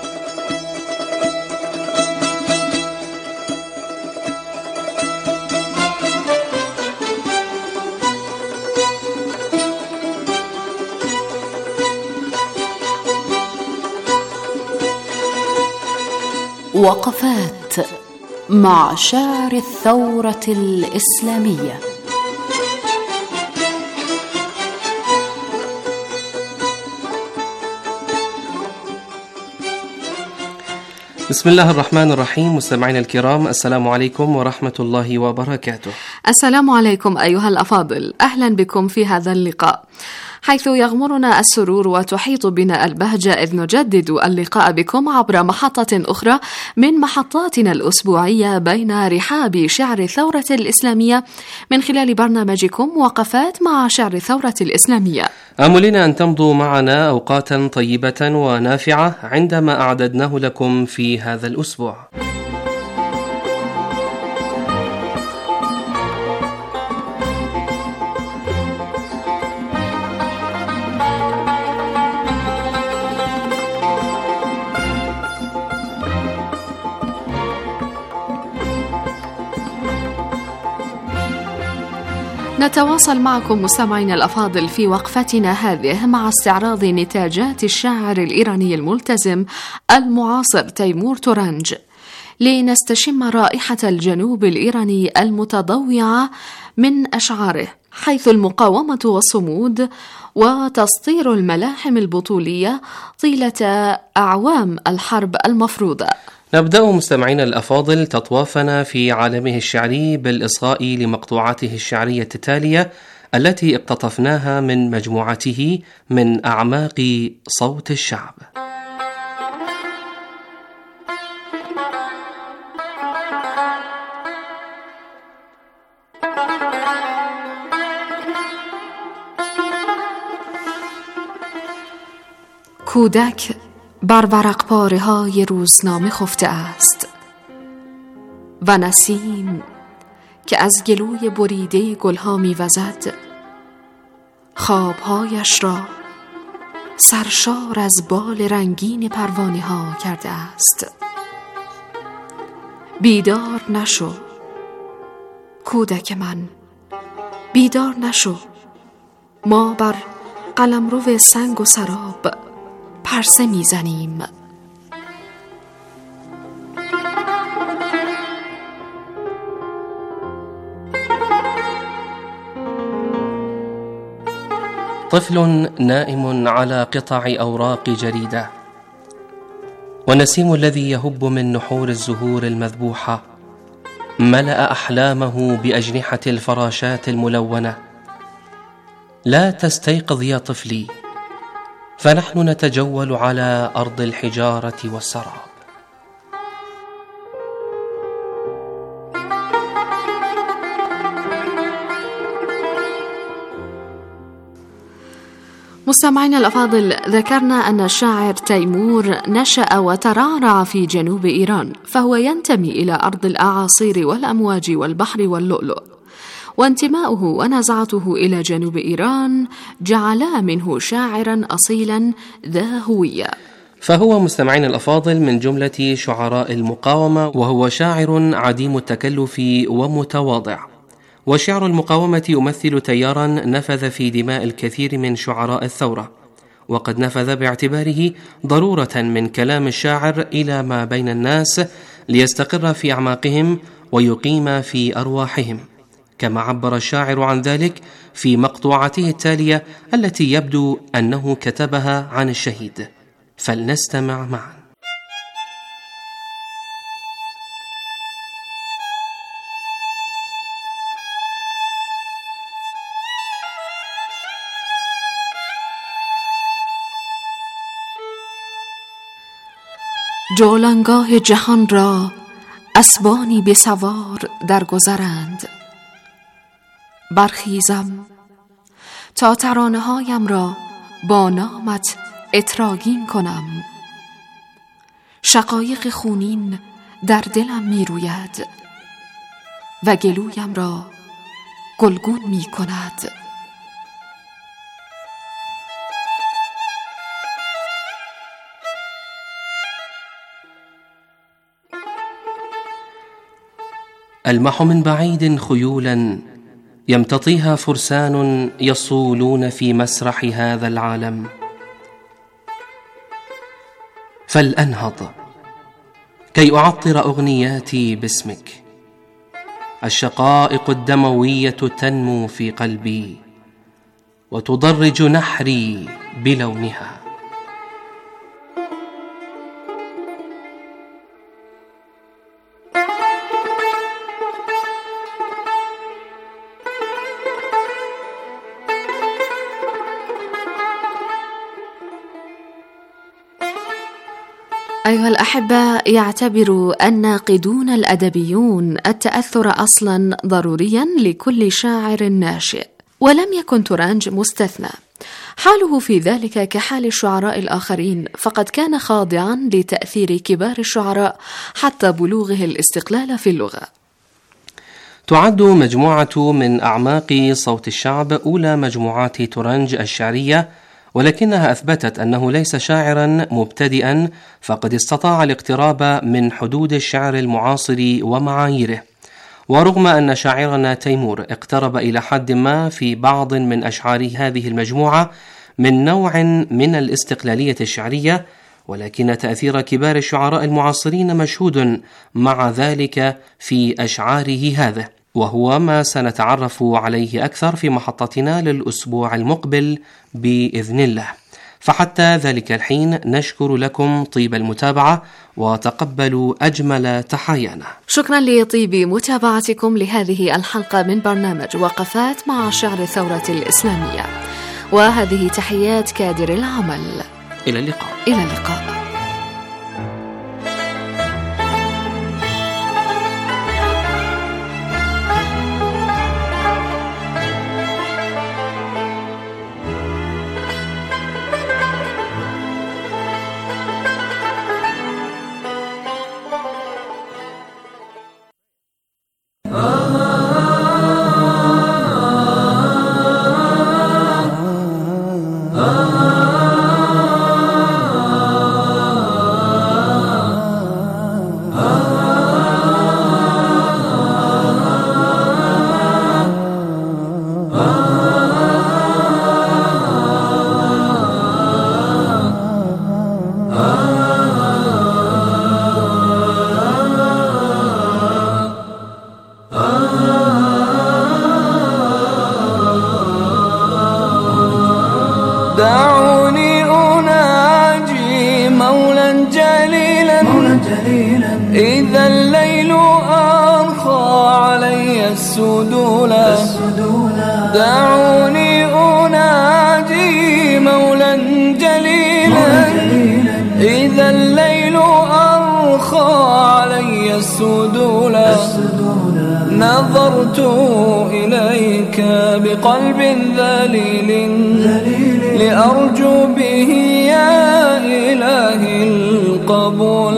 وقفات مع شاعر الثورة الإسلامية. بسم الله الرحمن الرحيم. مستمعينا الكرام، السلام عليكم ورحمة الله وبركاته. السلام عليكم أيها الأفاضل، أهلا بكم في هذا اللقاء حيث يغمرنا السرور وتحيط بنا البهجة إذ نجدد اللقاء بكم عبر محطة أخرى من محطاتنا الأسبوعية بين رحاب شعر الثورة الإسلامية من خلال برنامجكم وقفات مع شعر الثورة الإسلامية. آملنا أن تمضوا معنا أوقاتا طيبة ونافعة عندما أعددناه لكم في هذا الأسبوع. نتواصل معكم مستمعينا الأفاضل في وقفتنا هذه مع استعراض نتاجات الشاعر الإيراني الملتزم المعاصر تيمور تورانج، لنستشم رائحة الجنوب الإيراني المتضوعة من أشعاره، حيث المقاومة والصمود وتسطير الملاحم البطولية طيلة أعوام الحرب المفروضة. نبدأ مستمعينا الأفاضل تطوافنا في عالمه الشعري بالإصغاء لمقطوعاته الشعرية التالية التي اقتطفناها من مجموعته من أعماق صوت الشعب. کودک بر ورق پاره های روزنامه خفته است و نسیم که از گلوی بریده گلها می‌وزد خوابهایش را سرشار از بال رنگین پروانه ها کرده است. بیدار نشو کودک من، بیدار نشو، ما بر قلمرو سنگ و سراب پرسه میزنیم. طفل نائم على قطع أوراق جريدة، والنسيم الذي يهب من نحور الزهور المذبوحة ملأ أحلامه بأجنحة الفراشات الملونة. لا تستيقظ يا طفلي، فنحن نتجول على أرض الحجارة والسراب. مستمعينا الأفاضل، ذكرنا أن الشاعر تيمور نشأ وترعرع في جنوب إيران، فهو ينتمي إلى أرض الأعاصير والأمواج والبحر واللؤلؤ، وانتماؤه ونزعته إلى جنوب إيران جعلا منه شاعرا أصيلا ذا هوية. فهو مستمعين الأفاضل من جملة شعراء المقاومة، وهو شاعر عديم التكلف ومتواضع. وشعر المقاومة يمثل تيارا نفذ في دماء الكثير من شعراء الثورة، وقد نفذ باعتباره ضرورة من كلام الشاعر إلى ما بين الناس ليستقر في أعماقهم ويقيم في أرواحهم، كما عبر الشاعر عن ذلك في مقطوعته التالية التي يبدو أنه كتبها عن الشهيد، فلنستمع معا. جولانگاه جهان را اسبانی به سوار در گذرند. برخیزم تا ترانه هایم را با نامت اتراگین کنم. شقایق خونین در دلم می روید و گلویم را گلگون می کند. ألمح من بعيد خيولا يمتطيها فرسان يصولون في مسرح هذا العالم، فلأنهض كي أعطر أغنياتي باسمك. الشقائق الدموية تنمو في قلبي وتضرج نحري بلونها. أيها الأحبة، يعتبر الناقدون الأدبيون التأثر أصلا ضروريا لكل شاعر ناشئ، ولم يكن تورانج مستثنى. حاله في ذلك كحال الشعراء الآخرين، فقد كان خاضعا لتأثير كبار الشعراء حتى بلوغه الاستقلال في اللغة. تعد مجموعة من أعماق صوت الشعب أولى مجموعات تورانج الشعرية، ولكنها أثبتت أنه ليس شاعرا مبتدئا، فقد استطاع الاقتراب من حدود الشعر المعاصر ومعاييره. ورغم أن شاعرنا تيمور اقترب إلى حد ما في بعض من أشعار هذه المجموعة من نوع من الاستقلالية الشعرية، ولكن تأثير كبار الشعراء المعاصرين مشهود مع ذلك في أشعاره هذا، وهو ما سنتعرف عليه أكثر في محطتنا للأسبوع المقبل بإذن الله. فحتى ذلك الحين نشكر لكم طيب المتابعة وتقبلوا أجمل تحايانا. شكرا لطيب متابعتكم لهذه الحلقة من برنامج وقفات مع شعر الثورة الإسلامية، وهذه تحيات كادر العمل. إلى اللقاء. إلى اللقاء. دعوني أناجي مولا جليلا, مولا جليلا إذا الليل أرخى علي السدولا, دعوني أناجي مولا جليلا إذا الليل أرخى علي السدولا. نظرت إليك بقلب ذليل لأرجو به يا إلهي القبول.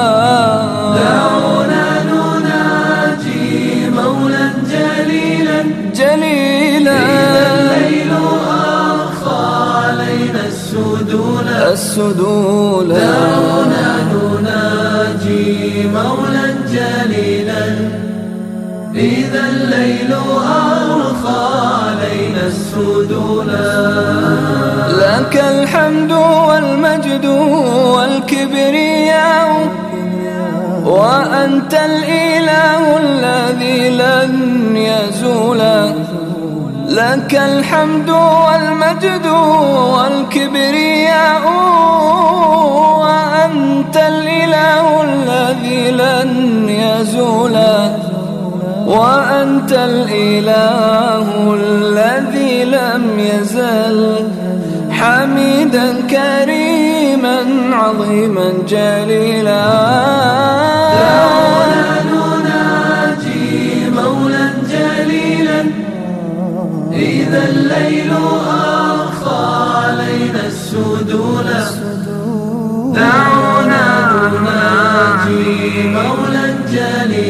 دعونا نناجي مولا جليلا جليلا إذا الليل أرخى علينا السدولا. السدولا. دعونا نناجي مولا جليلا إذا الليل أرخى علينا السدولا. لك الحمد والمجد والكبرياء وأنت الإله الذي لن يزول. لك الحمد والمجد والكبرياء وأنت الإله الذي لن يزول. وأنت الإله الذي لم يزل حميدا كريما عظيما جليلا.